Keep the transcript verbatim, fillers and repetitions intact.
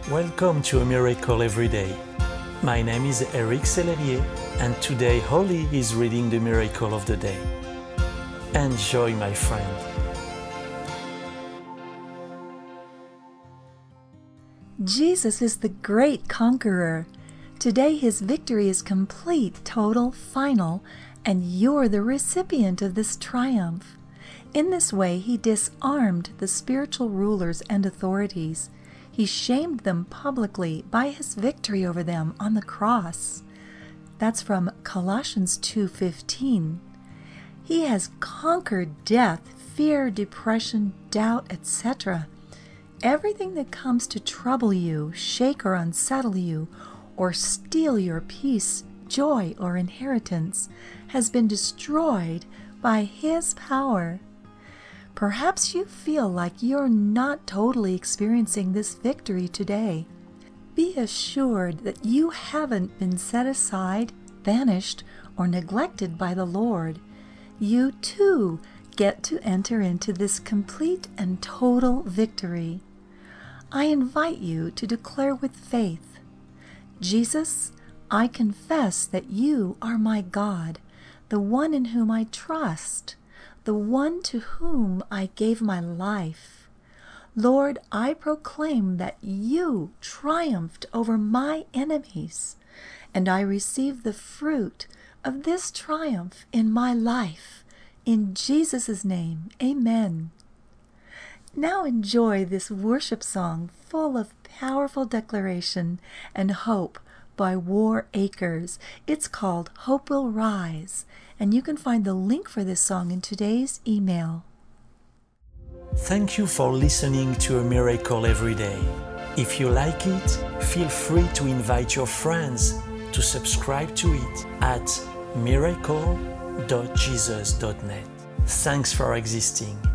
Welcome to A Miracle Every Day. My name is Eric Sellerier, and today Holly is reading the Miracle of the Day. Enjoy, my friend. Jesus is the great conqueror. Today his victory is complete, total, final, and you're the recipient of this triumph. In this way, he disarmed the spiritual rulers and authorities. He shamed them publicly by his victory over them on the cross. That's from Colossians two fifteen. He has conquered death, fear, depression, doubt, et cetera. Everything that comes to trouble you, shake or unsettle you, or steal your peace, joy, or inheritance has been destroyed by his power. Perhaps you feel like you're not totally experiencing this victory today. Be assured that you haven't been set aside, banished, or neglected by the Lord. You too get to enter into this complete and total victory. I invite you to declare with faith, Jesus, I confess that you are my God, the one in whom I trust, the one to whom I gave my life. Lord, I proclaim that you triumphed over my enemies, and I receive the fruit of this triumph in my life. In Jesus' name, amen. Now enjoy this worship song full of powerful declaration and hope by War Acres. It's called Hope Will Rise, and you can find the link for this song in today's email. Thank you for listening to A Miracle Every Day. If you like it, feel free to invite your friends to subscribe to it at miracle dot jesus dot net. Thanks for existing.